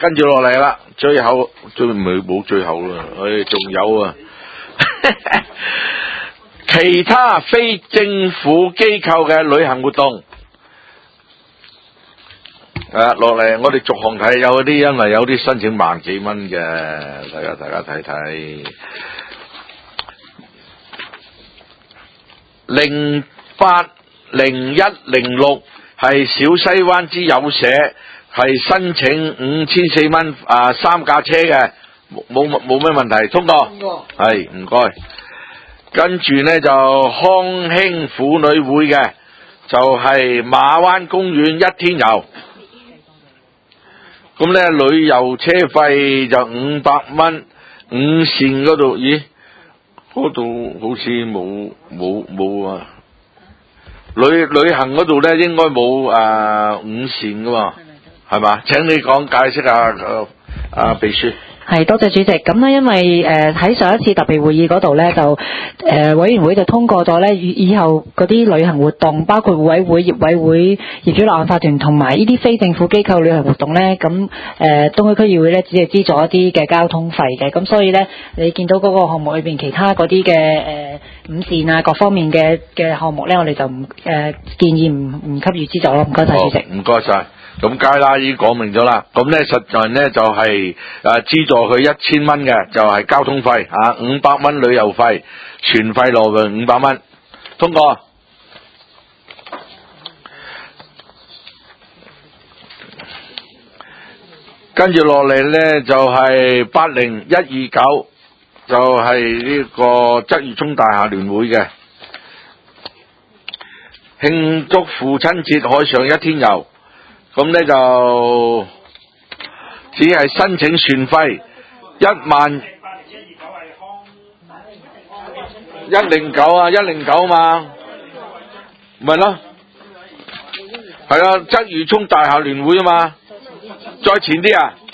跟住落嚟啦，最後冇最後啦，仲有啊，其他非政府機構嘅旅行活動。落嚟我哋逐項睇，有啲因為有啲申請萬幾蚊嘅，大家睇睇。08、01、06係小西灣之友社，係申請5400蚊3架車嘅，冇咩問題，通過。係唔該。跟住呢就康興婦女會嘅，就係馬灣公園一天遊。咁呢旅遊車費就500蚊，五線嗰度，咦？嗰度好似冇啊！旅行嗰度咧應該冇五線噶嘛，係嘛？請你講解釋下秘書。 係，多謝主席。咁呢，因為喺上一次特別會議嗰度呢，就委員會就通過咗呢，以後嗰啲旅行活動，包括互委會、業委會、業主立案法團同埋呢啲非政府機構旅行活動呢，咁東區區議會呢，只係資助一啲嘅交通費嘅。咁所以呢，你見到嗰個項目裏邊其他嗰啲嘅五線啊各方面嘅項目呢，我哋就建議唔給予資助咯。唔該晒主席。 唔該晒。咁梗啦，已經講明咗啦。咁呢實在呢就係資助佢1000蚊嘅，就係交通費500蚊旅遊費，船費落去500蚊，通過。跟住落嚟呢就係80129，就係呢個鰂魚涌大廈聯會嘅慶祝父親節海上一天遊。咁呢就只係申請船費10109嘛，咪咯，係啊，鰂魚涌大廈聯會啊嘛，再前啲啊，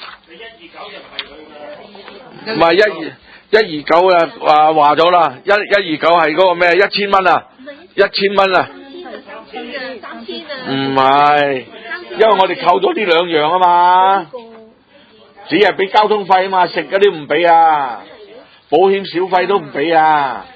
唔係129啊，話咗啦，129係嗰個咩1000蚊啊，1000蚊啊，唔係。因為我哋扣咗呢兩樣啊嘛，只係俾交通費啊嘛，食嗰啲唔俾啊，保險小費都唔俾啊。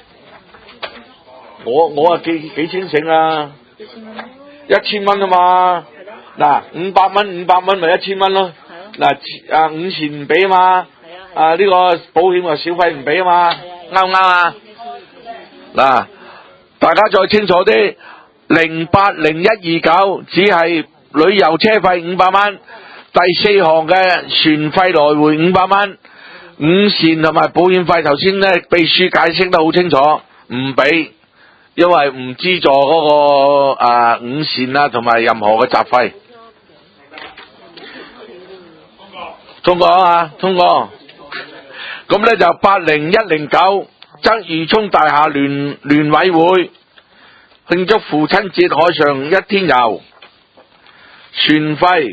我幾清醒啊，1000蚊啊嘛，嗱500蚊咪1000蚊咯，嗱五錢唔俾啊嘛，呢個保險啊小費唔俾啊嘛，啱唔啱啊？嗱，大家再清楚啲，080129只係旅遊車費500蚊，第4項嘅船費來回500蚊，五線同埋保險費頭先咧秘書解釋得好清楚，唔俾，因為唔資助嗰個五線啦同埋任何嘅雜費。通過啊，通過。咁咧就80109鰂魚涌大廈聯委會慶祝父親節海上一天遊。船費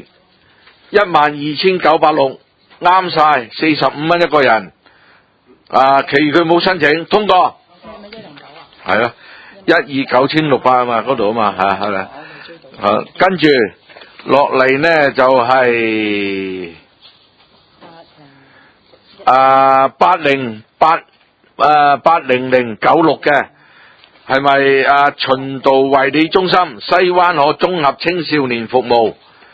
12960，啱晒45蚊一個人，其餘佢冇申請，通過。係啊，129,600啊嘛，嗰度啊嘛，係咪？跟住落嚟呢就係80096嘅。係咪循道衛理中心西灣河綜合青少年服務？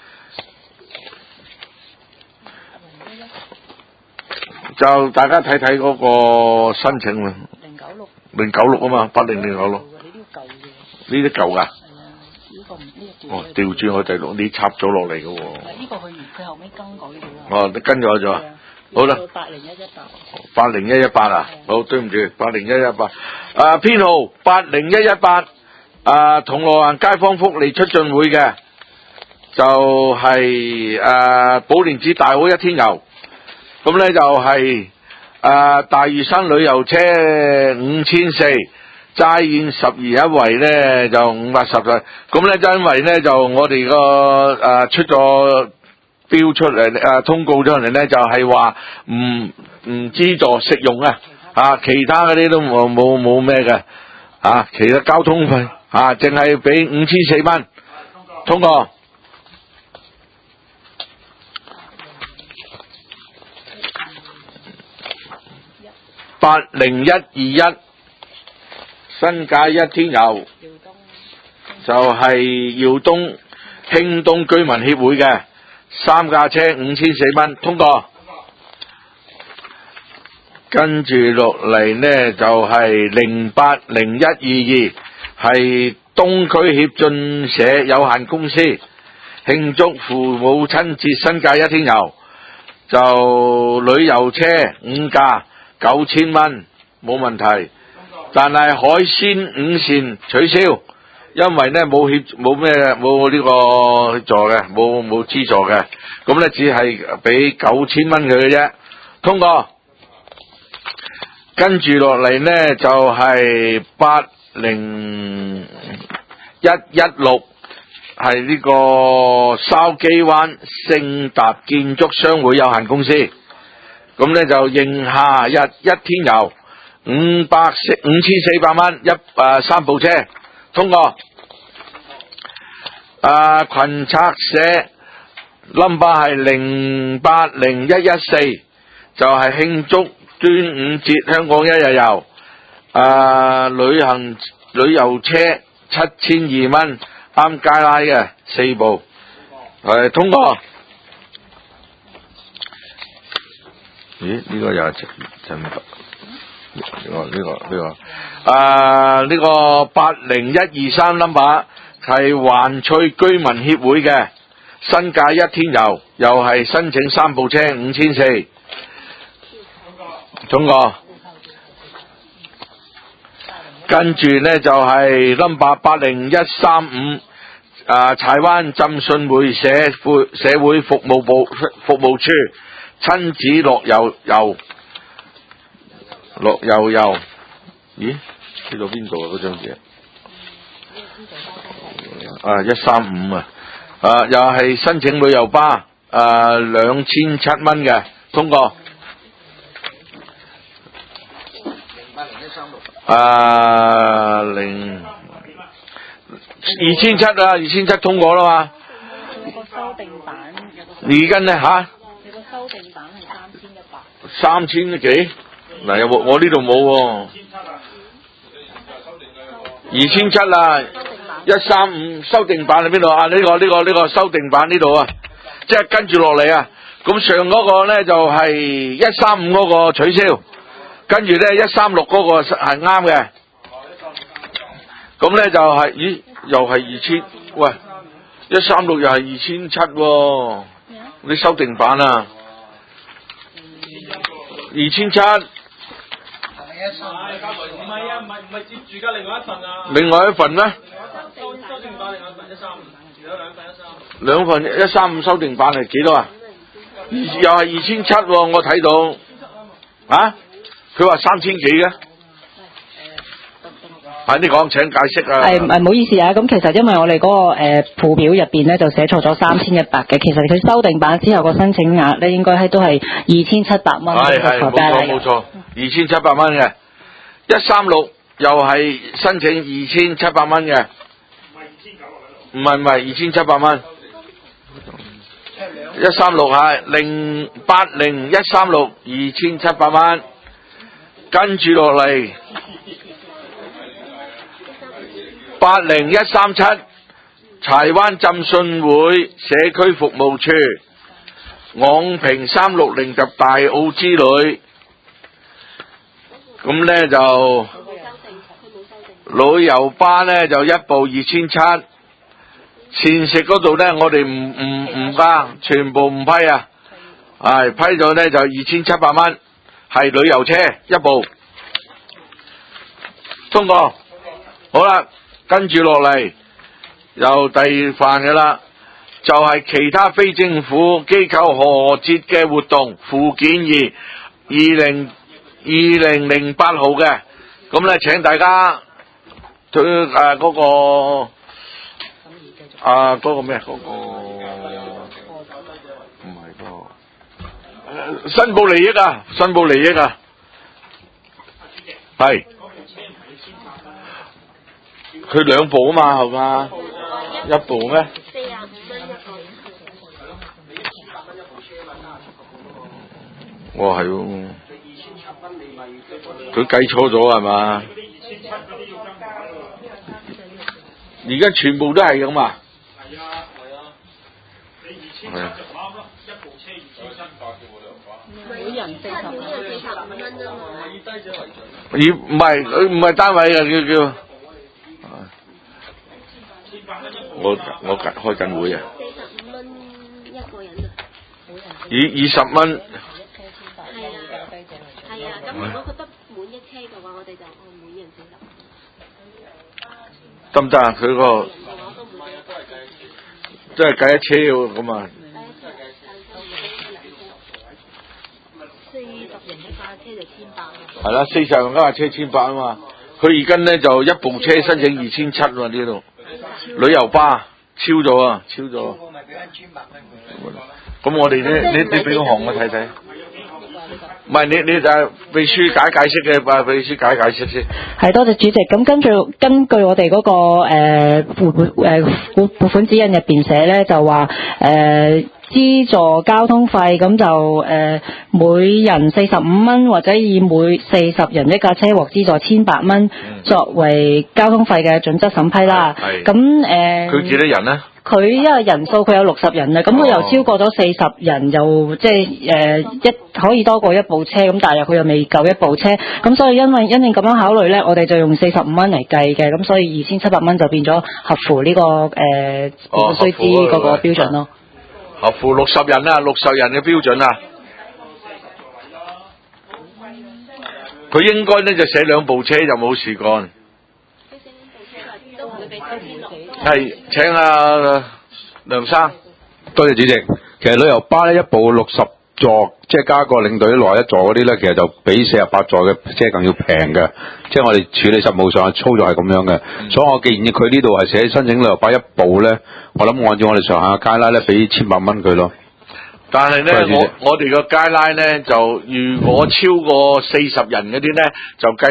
就大家睇睇嗰個申請啦。096啊嘛，80096。呢啲舊噶。哦，調轉我第6，你插咗落嚟嘅喎。呢個佢後尾更改咗。哦，你跟咗咗。好啦，80118啊，好，對唔住，80118，編號80118，銅鑼灣街坊福利促進會嘅，就係寶蓮寺大好一天遊，咁咧就係大嶼山旅遊車5400，齋宴12一圍咧就510，咁咧就因為咧就我哋個出咗標出嚟通告咗嚟咧，就係話唔資助食用啊，其他嗰啲都冇咩嘅，其他交通費淨係俾5400蚊，通過。 80121新界一天遊，就係耀東興東居民協會嘅3架車5400蚊通過。跟住落嚟呢就係080122係東區協進社有限公司慶祝父母親節新界一天遊，就旅遊車5架9000蚊冇問題，但係海鮮5線取消，因為呢冇呢個協助嘅，冇資助嘅，咁呢只係俾9000蚊佢嘅啫，通過。跟住落嚟呢就係80116係呢個筲箕灣盛達建築商會有限公司，咁呢就迎夏日一天遊5400蚊3部車通過。群策社 number 係080114就係慶祝端午節香港一日遊，旅遊車7002蚊啱街拉嘅4部，係通過。咦？呢個又係陳呢個80123 number 係環翠居民協會嘅新界一天遊，又係申請3部車5400。通過。跟住呢就係 number 80135柴灣浸信會社會服務處親子樂遊，咦？去到邊度啊？嗰張嘢135又係申請旅遊巴2700蚊嘅，通過。2700通過啦嘛。有個修訂版，而家呢吓？有個修訂版係3100。3000幾？嗱，有我呢度冇喎。2700啦，135修訂版喺邊度啊？呢個修訂版呢度啊，即係跟住落嚟啊。咁上嗰個呢就係135嗰個取消。跟住呢136嗰個係啱嘅，咁呢就係咦又係2000，喂136又係2700喎，你修訂版啊2700，唔係接住㗎，另外一份咩？修訂版另外一份135，兩份135修訂版係幾多啊？又係2700喎，我睇到啊。佢話3000幾嘅，你講請解釋啊。 唔好意思啊，咁其實因為我哋嗰個附表入邊咧就寫錯咗3100嘅，其實佢修訂版之後個申請額咧應該係都係2700蚊。係冇錯，2700蚊嘅136又係申請2700蚊嘅，唔係2700蚊。136係080136 2700蚊。跟住落嚟80137柴灣浸信會社區服務處昂坪360及大澳之旅，咁呢就旅遊巴呢就1部2700，膳食嗰度呢我哋唔加，全部唔批啊，係批咗呢就2700蚊。係旅遊車1部，通過。好啦，跟住落嚟又第二範嘅啦，就係其他非政府機構賀節嘅活動附件2 2008號嘅，咁咧請大家嗰個咩嗰個唔係嗰個。申報利益啊，係佢2部啊嘛，係嘛？1部咩？45蚊1部。係喎。 佢計錯咗係嘛？而家全部都係咁啊！係啊，你2700就啱啦，一部車2700，每人40蚊啫嘛。唔係佢唔係單位嘅叫。我開緊會啊。45蚊一個人啊。20蚊。係啊，咁如果佢不滿一車嘅話，我哋就每人40。得唔得啊？佢個即係計一車喎咁啊。40人一架車就1800。係啦，40人一架車1800啊嘛。佢而家咧就一部車申請2700喎呢度。旅遊巴超咗啊，超咗。咁我哋咧，你俾個行我睇睇。唔係你就秘書解釋嘅，秘書解釋先。 係多謝主席。咁根據我哋嗰個撥款指引入邊寫咧，就話資助交通費咁就每人45蚊，或者以每40人一架車獲資助1800蚊作為交通費嘅準則審批啦。咁佢幾多人咧？佢因為人數佢有60人啊，咁佢又超過咗40人，又即係可以多過一部車，咁但係佢又未夠一部車，咁所以因應咁樣考慮咧，我哋就用45蚊嚟計嘅，咁所以2700蚊就變咗合乎呢個須知嗰個標準咯。 合乎60人啊，60人嘅標準啊。佢應該咧就寫2部車就冇事幹。係請阿梁生。 多謝主席。其實旅遊巴咧一部60座，即係加個領隊內一座嗰啲咧，其實就比48座嘅車更要平嘅。即係我哋處理實務上嘅操作係咁樣嘅。所以我建議佢呢度係寫申請旅遊巴一部咧，我諗按照我哋上下嘅街拉咧，俾1800蚊佢咯。 但係咧，我哋個街拉咧就如果超過40人嗰啲咧，就計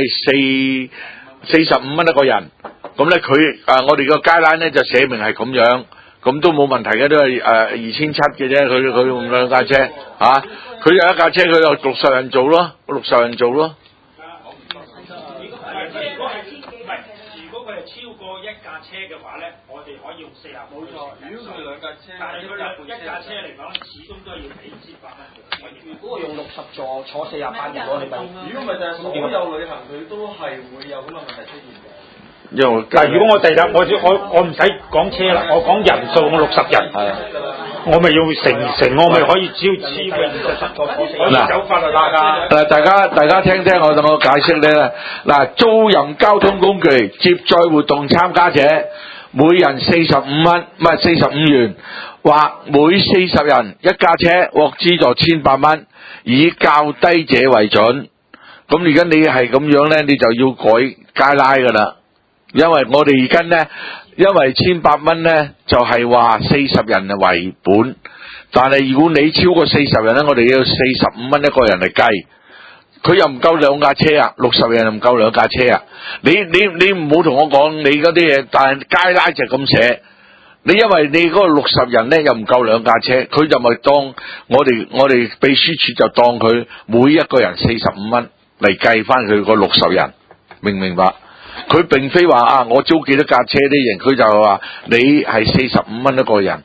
45蚊一個人。咁咧我哋個街拉咧就寫明係咁樣，咁都冇問題嘅，都係2700嘅啫。佢用2架車嚇，佢有一架車，佢有60人做咯，60人做咯。 如果佢係超過一架車嘅話咧，我哋可以用40。冇錯，如果佢2架車，但係佢有一架車嚟講，始終都要俾1800蚊。如果我用60座坐48人，我哋咪如果唔係就係所有旅行佢都係會有咁嘅問題出現嘅。 嗱，如果我哋啦，我唔使講車啦，我講人數，我60人，我咪要乘，我咪可以只要超過20個走法律啦。 嗱，大家聽我解釋咧。嗱，租賃交通工具接載活動參加者，每人45蚊，唔係45元，或每40人一架車獲資助1800蚊，以較低者為準。咁而家你係咁樣咧，你就要改街拉噶啦。因為我哋而家咧，因為1800蚊咧就係話40人為本，但係如果你超過40人咧，我哋要45蚊一個人嚟計，佢又唔夠2架車啊，60人又唔夠2架車啊。你唔好同我講你嗰啲嘢，但係街拉就咁寫。你因為你嗰個60人咧又唔夠2架車，佢就咪當我哋秘書處就當佢每一個人45蚊嚟計翻佢個60人，明唔明白？佢並非話我租幾多架車啲人，佢就話你係45蚊一個人。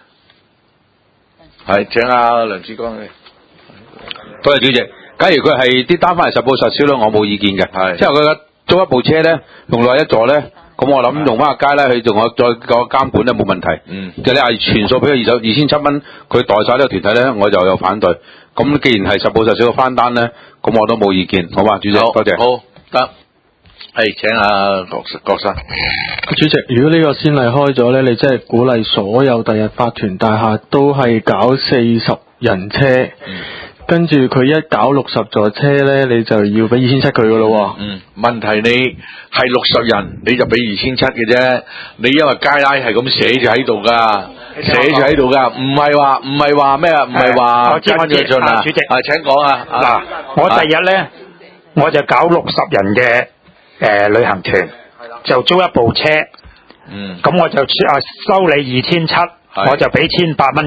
係請阿梁志剛。 多謝主席。假如佢係啲單翻嚟實報實銷咧，我冇意見嘅。係，即係佢租一部車咧，用落一座咧，咁我諗用翻個街咧，佢仲有再個監管咧冇問題。即係你係全數俾佢2700蚊，佢代晒呢個團體咧，我就有反對。咁既然係實報實銷嘅翻單咧，咁我都冇意見，好嘛，主席。多謝。 好得。係請阿郭生。 主席，如果呢個先例開咗咧，你真係鼓勵所有第日法團大廈都係搞40人車，跟住佢一搞60座車咧，你就要俾2700佢噶咯。 問題你係60人，你就俾2700嘅啫。你因為街拉係咁寫住喺度噶，唔係話咩啊？唔係話跟住進啊。主席，請講啊。 嗱，我第日咧我就搞60人嘅。旅行團就租一部車，咁我就收你2700，我就俾1800蚊啫。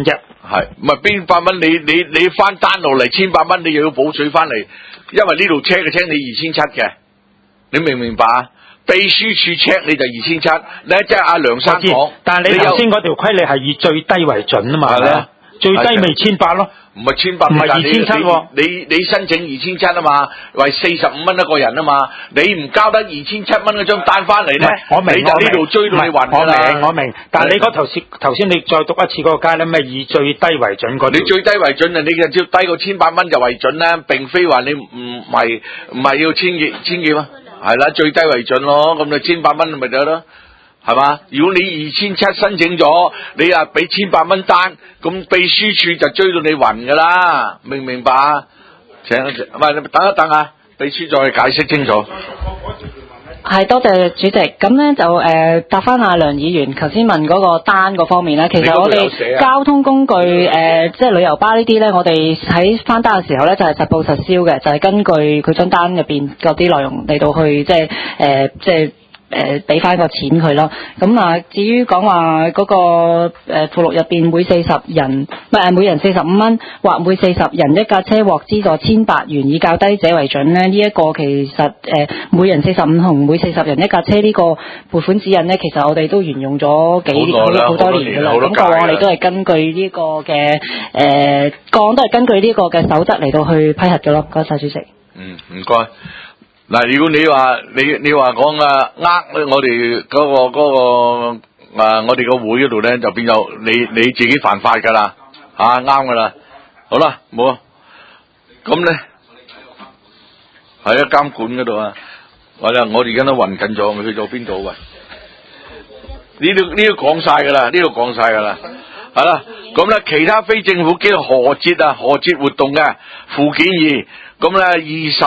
係，唔係邊百蚊？你翻單落嚟1800蚊，你又要補水翻嚟，因為呢度車嘅車你2700嘅，你明唔明白啊？秘書處 check 你就2700，你即係阿梁生講， 但係你頭先嗰條規例係以最低為準啊嘛，係咪？最低咪1800咯， 唔係1800， 唔係2700。 你申請2700啊嘛，為45蚊一個人啊嘛，你唔交得2700蚊嗰張單翻嚟咧， 我明， 你就呢度追到你暈㗎啦。 我明，但係你嗰頭先你再讀一次嗰個街咧，咩以最低為準嗰？ 你最低為準啊！你就只要低過1800蚊就為準啦，並非話你唔係要千幾蚊，係啦，最低為準咯，咁你1800蚊咪得咯。係嘛？如果你2700申請咗，你啊俾1800蚊單，咁秘書處就追到你暈噶啦，明唔明白啊？請唔係你等一等啊，秘書再解釋清楚。 係，多謝主席。咁咧就答翻阿梁議員頭先問嗰個單嗰方面咧，其實我哋交通工具即係旅遊巴呢啲咧，我哋喺翻單嘅時候咧就係實報實銷嘅，就係根據佢張單入邊嗰啲內容嚟到去即係俾翻個錢佢咯。咁啊，至於講話嗰個附錄入邊每40人每人45蚊，或每40人一架車獲資助1800元，以較低者為準咧。呢一個其實每人45同每40人一架車呢個撥款指引咧，其實我哋都沿用咗好多年㗎啦。咁過往我哋都係根據呢個嘅過往都係根據呢個嘅守則嚟到去批核嘅咯。唔該晒主席。 唔該。嗱，如果你話講我哋嗰個我哋個會嗰度咧，就變咗你自己犯法噶啦，啱噶啦。好啦，冇啊。咁咧係啊，監管嗰度啊，我哋而家都暈緊咗，去咗邊度喂？呢度講晒噶啦，係啦。咁咧，其他非政府機構賀節活動嘅附件2，咁咧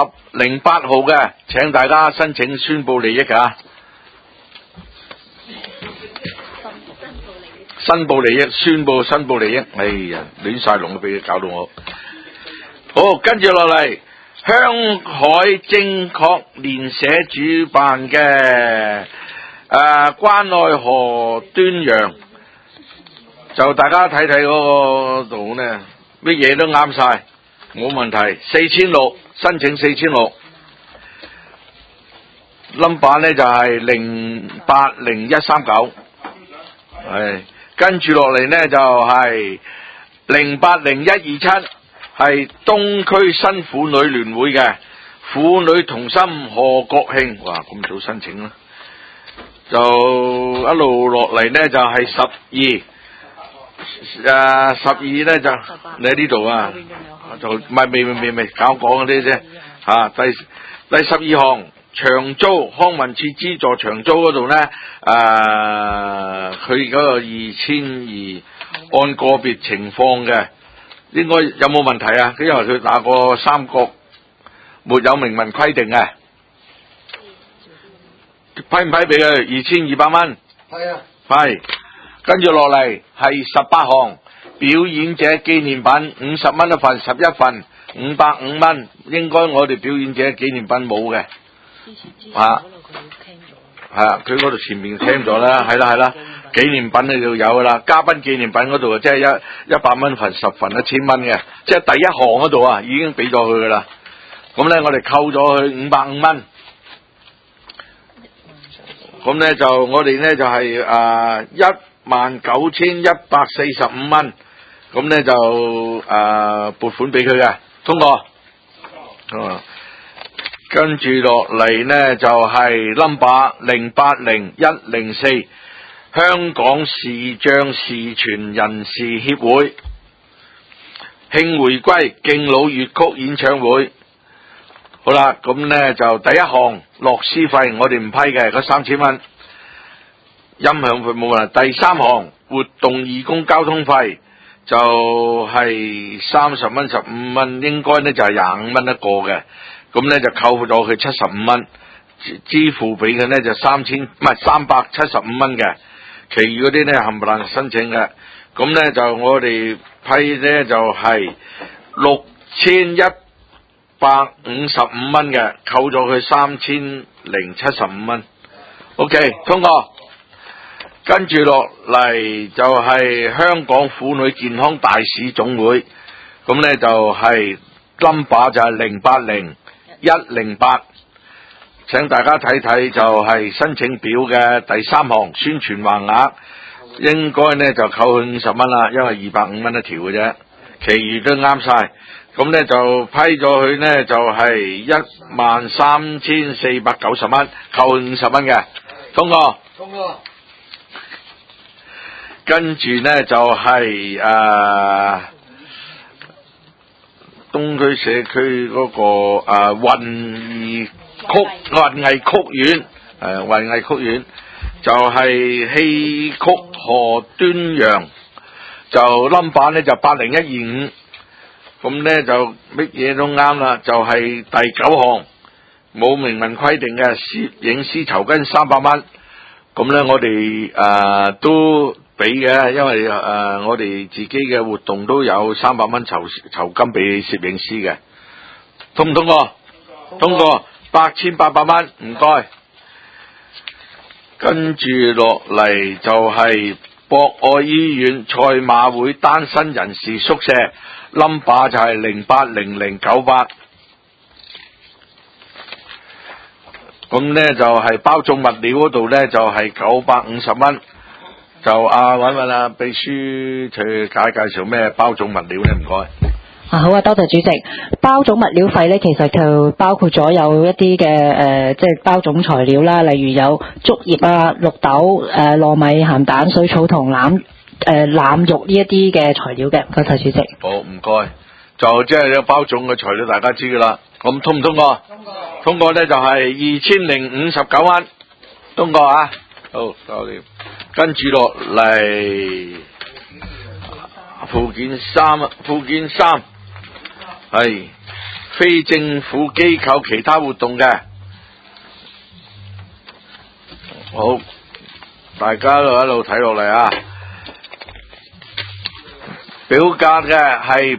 2008號嘅，請大家申請宣佈利益啊！申報利益，宣佈利益，哎呀，亂晒龍俾佢搞到我。好，跟住落嚟，香海正確連社主辦嘅關愛河端陽。就大家睇睇嗰個度呢，乜嘢都啱晒，冇問題。4600申請4600 ，number 呢就係080139，係跟住落嚟呢就係080127，係東區新婦女聯會嘅婦女同心賀國慶，哇咁早申請啦，就一路落嚟呢就係12。12咧就你喺呢度啊，就唔係未搞講嗰啲啫嚇。第12項長租康文署資助長租嗰度咧，佢嗰個2200按個別情況嘅，應該有冇問題啊？因為佢打過三角沒有明文規定嘅，批唔批俾佢2200蚊？係啊，係。跟住落嚟係18項表演者紀念品50蚊一份，11份550蚊，應該我哋表演者紀念品冇嘅，佢嗰度前面聽咗啦，係啦，紀念品呢就有噶啦，嘉賓紀念品嗰度即係100蚊份10份1000蚊嘅，即係第一項嗰度啊已經俾咗佢噶啦，咁咧我哋扣咗佢550蚊。咁咧就我哋咧就係19145蚊，咁咧就撥款俾佢嘅，通過。跟住落嚟呢就係 number 080104，香港視障視傳人士協會慶回歸敬老粵曲演唱會。好啦，咁呢就第一項樂師費我哋唔批嘅，嗰3000蚊。音響費冇啊。第三項活動義工交通費就係30蚊15蚊，應該呢就係25蚊一個嘅，咁呢就扣咗佢75蚊，支付俾佢呢就375蚊嘅，其餘嗰啲呢冚唪唥申請嘅，咁呢就我哋批呢就係6155蚊嘅，扣咗佢3075蚊。OK， 通過。 跟住落嚟就係香港婦女健康大使總會，咁呢就係 number 就係080108，請大家睇睇就係申請表嘅第3項宣傳橫額，應該呢就扣佢50蚊啦，因為250蚊一條嘅啫，其餘都啱晒。咁呢就批咗佢呢就係13490蚊，扣50蚊嘅，通過。跟住呢就係東區社區嗰個雲藝曲苑就係戲曲河端陽，就 number 呢就80125，咁呢就乜嘢都啱啦，就係第9項冇明文規定嘅攝影師酬金300蚊，咁呢我哋都俾嘅，因為我哋自己嘅活動都有300蚊酬金俾攝影師嘅，通唔通過？通過，8800蚊，唔該。跟住落嚟就係博愛醫院賽馬會單身人士宿舍 ，number 就係080098。咁呢就係包種物料嗰度呢就係950蚊。就搵秘書去介紹咩包種物料呢？唔該。 好啊，多謝主席。包種物料費呢，其實就包括咗有一啲嘅即係包種材料啦，例如有竹葉啊、綠豆、糯米、鹹蛋、水草同欖肉呢一啲嘅材料嘅。多謝主席。 好，唔該。就即係有包種嘅材料，大家知噶啦。咁通唔通過？通過呢就係2059蚊，通過啊。好，搞掂。跟住落嚟附件三係非政府機構其他活動嘅，好，大家都一路睇落嚟啊。表價嘅係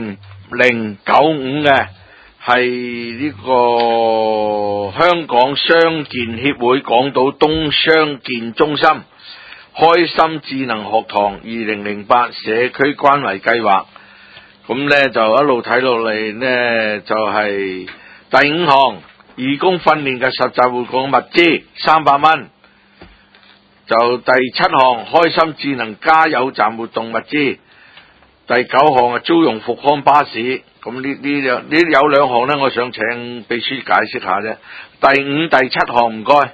80095嘅，係呢個香港傷健協會港島東傷健中心開心智能學堂2008社區關懷計劃，咁呢就一路睇落嚟呢就係第5項義工訓練嘅實習活動物資300蚊，就第7項開心智能加油站活動物資，第9項租用復康巴士。咁呢有2項呢，我想請秘書解釋下啫。第5、第7項唔該。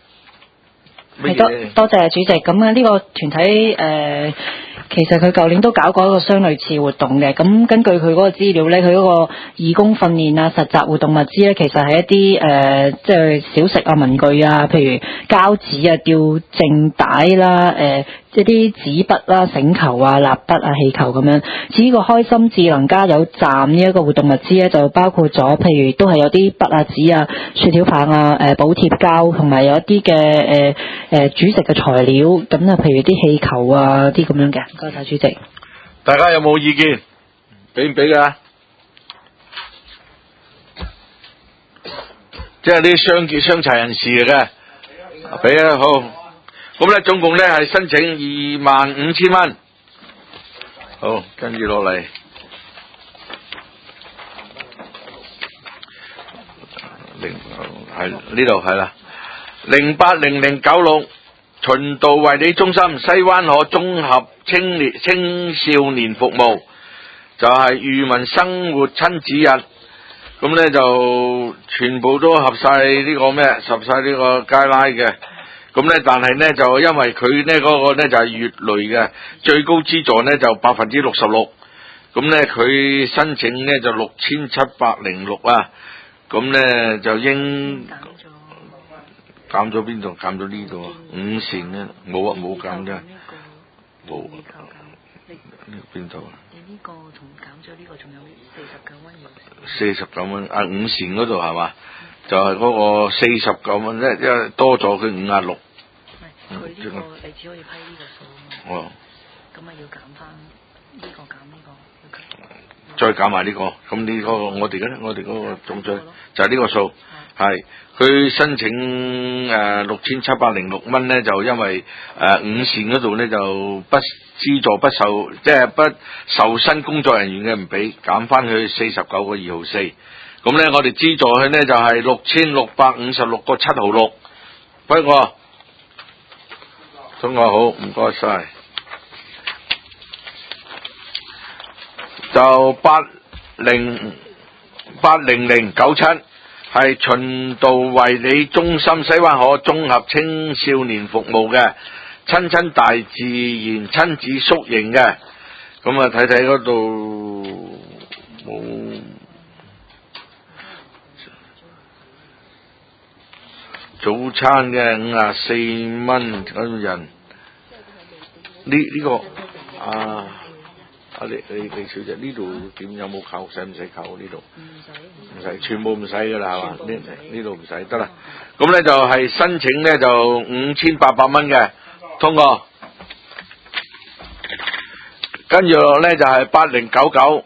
多謝主席。咁呢個團體其實佢舊年都搞過一個相類似活動嘅。咁根據佢嗰個資料呢，佢嗰個義工訓練啊、實習活動物資呢，其實係一啲即係小食啊、文具啊，譬如膠紙啊、吊正帶啦、一啲紙筆啦、繩球啊、蠟筆啊、氣球咁樣。至於個開心智能加油站呢一個活動物資呢，就包括咗譬如都係有啲筆啊、紙啊、雪條棒啊、補貼膠，同埋有一啲嘅煮食嘅材料，咁啊譬如啲氣球啊啲咁樣嘅。唔該晒主席。 大家有冇意見？俾唔俾㗎？即係啲傷殘人士嚟嘅，俾啊好。咁咧總共咧係申請25000蚊。好，跟住落嚟，係呢度係啦，080096循道衛理中心西灣河綜合青少年服務，就係裕民生活親子日。咁咧就全部都合晒呢個咩？合晒呢個街拉嘅。咁咧，但係咧就因為佢咧嗰個咧就係月累嘅，最高資助咧就66%。咁咧佢申請咧就6706啊。咁咧就應減咗邊度？減咗呢度啊？5線咧冇啊，冇減啫。冇。邊度啊？你呢個同減咗呢個仲有49蚊。49蚊啊！5線嗰度係嘛？就係嗰個49蚊咧，因為多咗佢56。佢呢個你只可以批呢個數啊嘛。哦。咁啊要減翻呢個減呢個。再減埋呢個，咁呢個我哋嗰個總獎就係呢個數係佢申請6706蚊咧，就因為5線嗰度咧就不資助不受，即係不受薪工作人員嘅唔俾，減翻去49個2毫4。咁咧我哋資助佢咧就係6656個7毫6。不過通過好，唔該晒。就80097係循道衛理中心西灣河綜合青少年服務嘅親親大自然親子宿營嘅，咁啊睇睇嗰度冇早餐嘅54蚊嗰個人，呢個李小姐呢度點有冇扣？使唔使扣呢度？唔使，全部唔使噶啦，係嘛？呢度唔使得啦。咁咧就係申請咧就5800蚊嘅，通過。跟住落咧就係8099，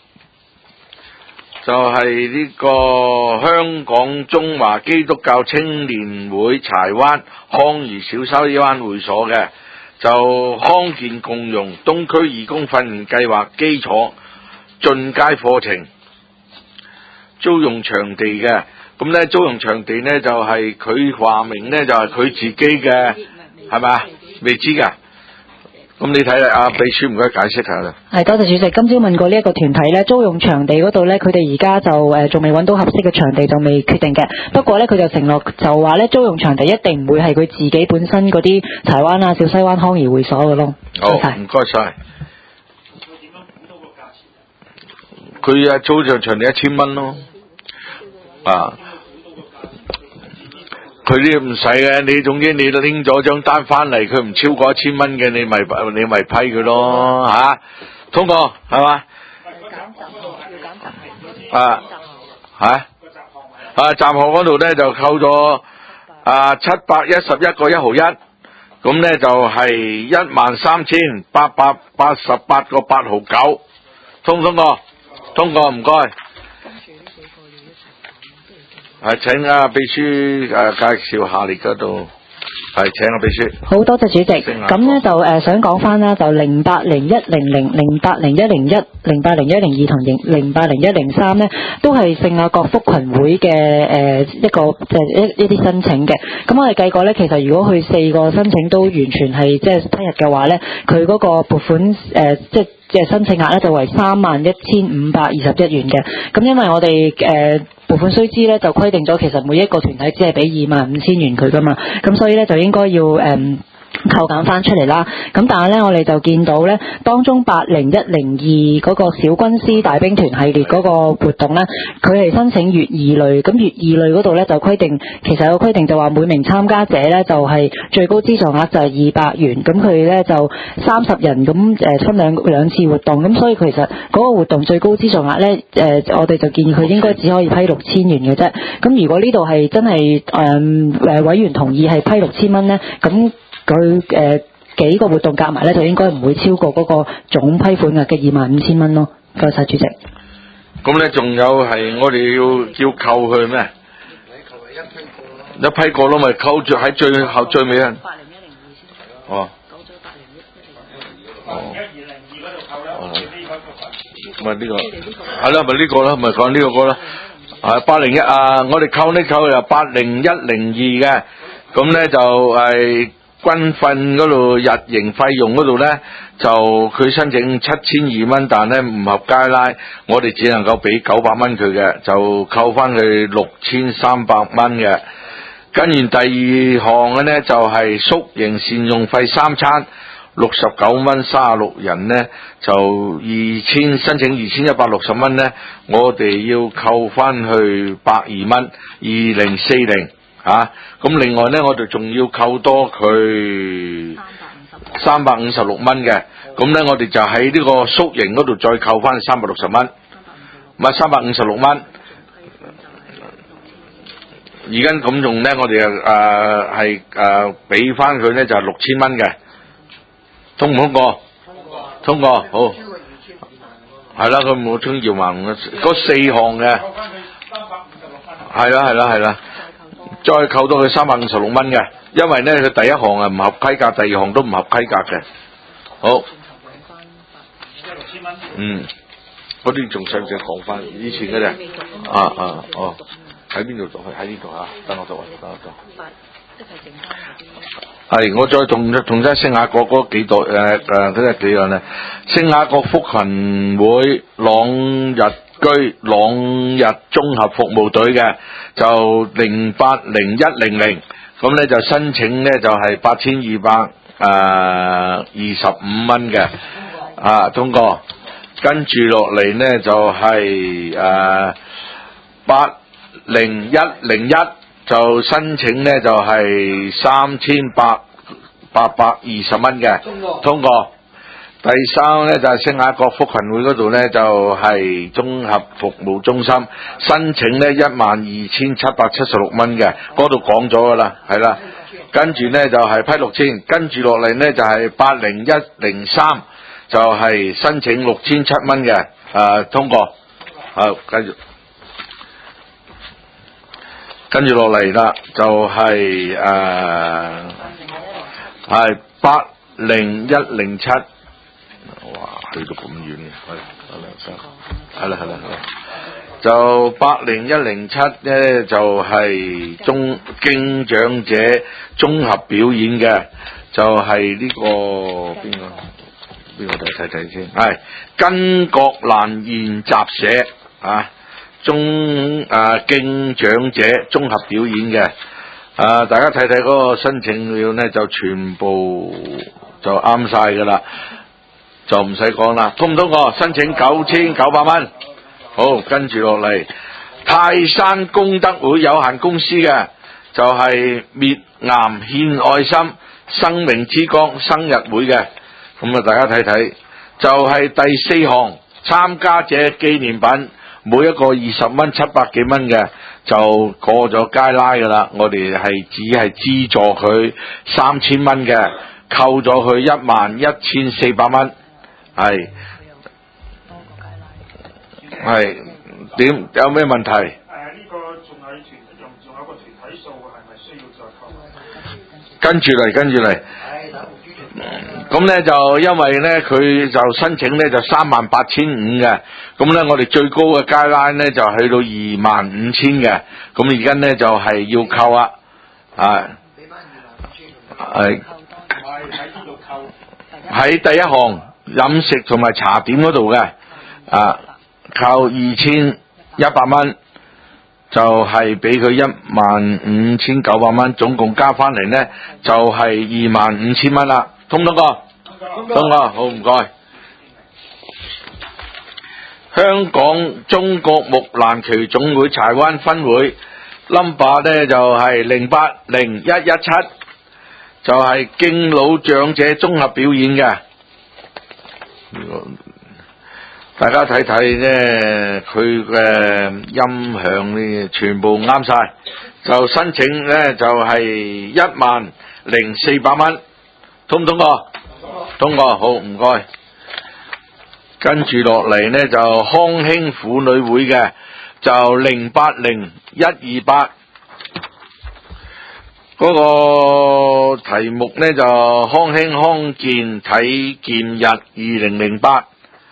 就係呢個香港中華基督教青年會柴灣康怡小西灣會所嘅。就康健共融東區義工訓練計劃基礎進階課程，租用場地嘅，咁咧租用場地咧就係佢話明咧就係佢自己嘅，係咪啊？未知㗎。咁你睇啦，秘書唔該解釋下啦。 係，多謝主席。今朝問過呢一個團體咧，租用場地嗰度咧，佢哋而家就仲未揾到合適嘅場地，就未決定嘅。不過咧，佢就承諾就話咧，租用場地一定唔會係佢自己本身嗰啲柴灣啊、小西灣康怡會所嘅咯。 好，唔該晒。佢租用場地1000蚊咯，佢呢唔使嘅，你總之你拎咗張單翻嚟，佢唔超過1000蚊嘅，你咪批佢咯嚇。通過係嘛？閘項嗰度咧就扣咗711個1毫1，咁咧就係13888個8毫9，通過？通過，唔該。請秘書介紹下你嗰度，請秘書。 好多謝主席。咁咧就想講翻啦，就080100、080101、080102同080103咧，都係聖雅各福群會嘅一個即係一啲申請嘅。咁我哋計過咧，其實如果佢4個申請都完全係即係批入嘅話咧，佢嗰個撥款即係申請額咧就為31,521元嘅。咁因為我哋撥款須知咧就規定咗，其實每一個團體只係俾25,000元佢噶嘛，咁所以咧就應該要扣減翻出嚟啦。咁但係咧，我哋就見到咧，當中80102嗰個小軍師大兵團系列嗰個活動咧，佢係申請乙2類。咁乙2類嗰度咧就規定，其實有規定就話每名參加者咧就係最高資助額就係200元。咁佢咧就30人咁分兩次活動。咁所以其實嗰個活動最高資助額咧，我哋就建議佢應該只可以批6000元嘅啫。咁如果呢度係真係委員同意係批6000蚊咧，咁佢幾個活動夾埋咧，就應該唔會超過嗰個總批款額嘅25,000蚊咯。多謝主席。 咁咧，仲有係我哋要扣佢咩？一批過咯，咪扣住喺最後最尾啊！哦。咪呢個係啦，咪呢個啦，咪講呢個啦。801我哋扣就80102嘅，咁咧就係軍訓嗰度日營費用嗰度咧，就佢申請7002蚊，但咧唔合街拉，我哋只能夠俾900蚊佢嘅，就扣翻佢6300蚊嘅。跟完第二項嘅咧就係宿營善用費3餐69蚊，36人咧就申請2160蚊咧，我哋要扣翻去120蚊，2040咁另外咧我哋仲要扣多佢356蚊嘅，咁咧我哋就喺呢個宿營嗰度再扣翻360蚊，唔係356蚊。而家咁用咧，我哋係俾翻佢咧就係6000蚊嘅。通唔通過？通過，好。係啦，佢冇通搖盲嗰4項嘅。 係啦，再扣多佢356蚊嘅，因為咧佢第一項係唔合規格，第二項都唔合規格嘅。好。嗰啲仲使唔使講翻以前嘅咧？喺邊度讀？喺呢度啊！等我讀。係，我再同聖雅各嗰幾代嗰啲幾樣咧，聖雅各福群會朗日居朗日綜合服務隊嘅就080100，咁咧就申請咧就係8225蚊嘅，通過。跟住落嚟呢就係80101就申請呢就係3820蚊嘅，通過。第三呢就係聖雅各福群會嗰度呢就係綜合服務中心，申請呢12776蚊嘅，嗰度講咗噶啦，係啦。跟住呢就係批6000，跟住落嚟呢就係80103。就係申請6007蚊嘅，通過，跟住落嚟啦，就係係80107，哇，去到咁遠嘅，係啦，就80107咧就係經長者綜合表演嘅，就係呢個邊個？邊個睇睇先？係根國蘭研習社敬長者綜合表演嘅，大家睇睇嗰個申請料呢，就全部就啱晒噶啦，就唔使講啦。通唔通過？申請9900蚊。好，跟住落嚟，泰山功德會有限公司嘅就係滅癌獻愛心生命之光生日會嘅。咁大家睇睇，就係第4項參加者紀念品，每一個20蚊，700幾蚊嘅就過咗街拉噶啦。我哋只係資助佢3000蚊嘅，扣咗佢11400蚊，係點？有咩問題？呢個仲有個團體數，係咪需要再扣？ 跟住嚟。咁咧就因為咧佢就申請咧就38500嘅，咁咧我哋最高嘅街拉咧就去到25000嘅，咁而家咧就係要扣啊，喺第一項飲食同埋茶點嗰度嘅，扣2100蚊，就係俾佢15900蚊，總共加翻嚟咧就係25000蚊啦。通唔通過？通過，好唔該。香港中國木蘭旗總會柴灣分會 number 咧就係080117，就係敬老長者綜合表演嘅。大家睇睇咧，佢嘅音響呢全部啱晒，就申請咧就係10400蚊。通唔通過？通過，好唔該。跟住落嚟呢就康興婦女會嘅就080128，嗰個題目呢就康興康健體健日2008。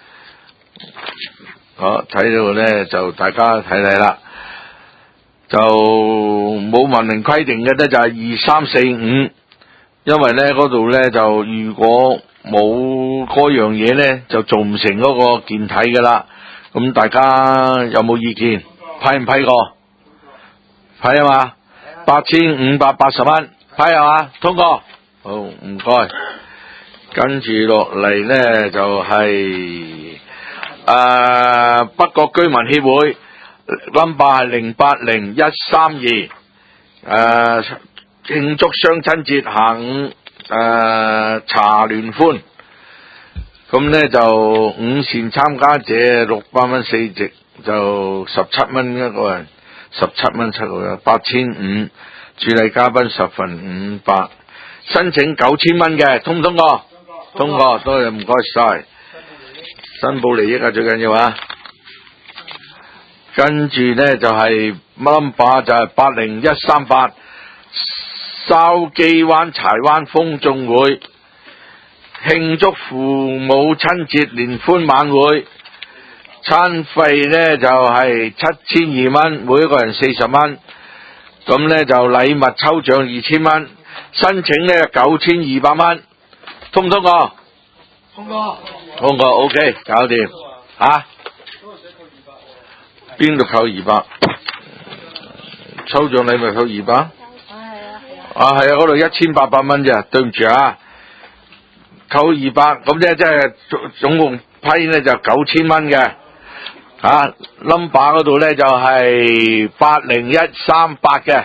好，睇到呢就大家睇睇啦，就冇文明規定嘅呢就係2345。因為咧嗰度咧就如果冇嗰樣嘢咧就做唔成嗰個健體噶啦，咁大家有冇意見？批唔批過？批啊嘛，8580蚊，批啊嘛，通過。好，唔該。跟住落嚟咧就係北角居民協會 number 係080132，慶祝雙親節下午茶聯歡，咁呢就午膳參加者600蚊4席，就17蚊一個人，17蚊7個人，8500，主禮嘉賓10份500，申請9000蚊嘅，通唔通過？通過，多謝唔該晒，申報利益啊最緊要啊。 跟住咧就係 number 就係80138筲箕灣柴灣風眾會慶祝父母親節聯歡晚會，餐費咧就係7200蚊，每一個人40蚊。咁咧就禮物抽獎2000蚊，申請咧9200蚊，通唔通過？通過 OK， 搞掂啊！邊度扣200？抽獎禮物扣200？啊係啊，嗰度1800蚊啫，對唔住啊，扣200，咁即係總共批咧就9000蚊嘅。number 嗰度咧就係80138嘅。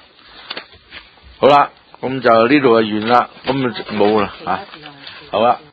好啦，咁就呢度就完啦，咁就冇啦好啦。